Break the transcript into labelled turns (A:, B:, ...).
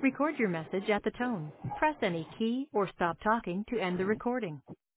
A: Record your message at the tone. Press any key or stop talking to end the recording.